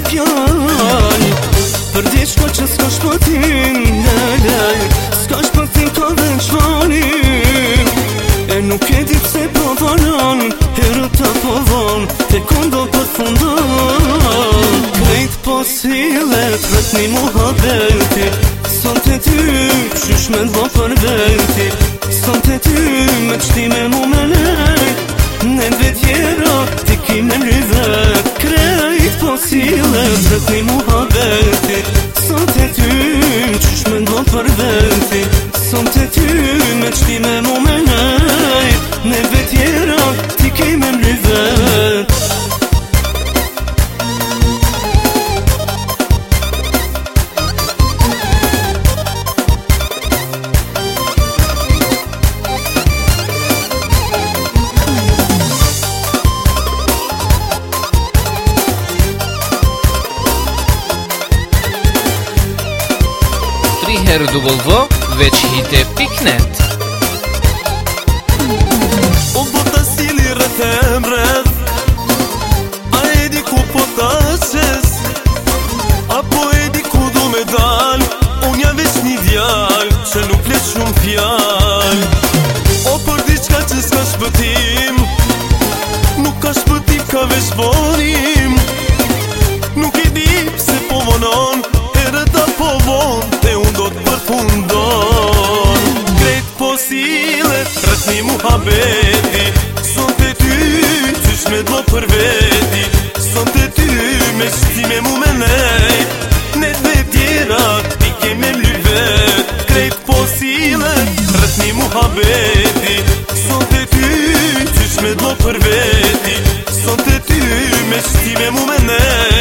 fjall për diçka që s'ka shpëtim, s'ka shpëtim ka veçvanim. E nuk e di pse po vanon, herët ta po von, te kondo përfundon. Krejt po sillet rrët një muhabeti, sot e ty qysh me ndvo për veti, sot e ty me qtime mu me lejt, në vetjera ti ki me lyvet. Krejt po sillet rrët një muhabeti, sot e ty qysh me ndvo për veti, sot e ty me qtime mu me lejt, në vetjera ti ki me lyvet. www.hite.net. O bota sili rrët e mreth, a e di ku po t'ashes, apo e di ku du me dal. Unë jam veç një djal që nuk flet shumë fjal. O për diçka që s'ka shpëtim, nuk ka shpëtim, ka veç vonim. Nuk e di pse po vonon, herët apo von, te unë do t'përfundon. Krejt po sillet rrët një muhabeti, sot e ty qysh me dlo për veti, sot e ty me qtime mu me nejt, ne dhe tjera ti keme mlyvet. Krejt po sillet rrët një muhabeti, sot e ty qysh me dlo për veti, sot e ty me qtime mu me nejt,